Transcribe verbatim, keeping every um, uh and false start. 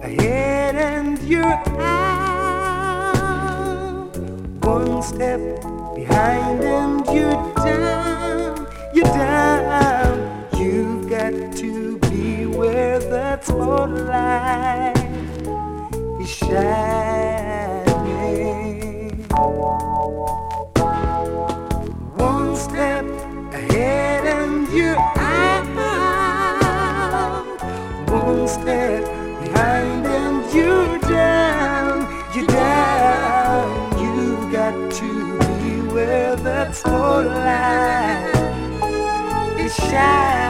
ahead and you're out. One step behind and you're down. You're down. You've got to be where that spotlight is shining. One step ahead and you're out. One step behind and you're down. You're down. You've got to be where that spotlight is shining.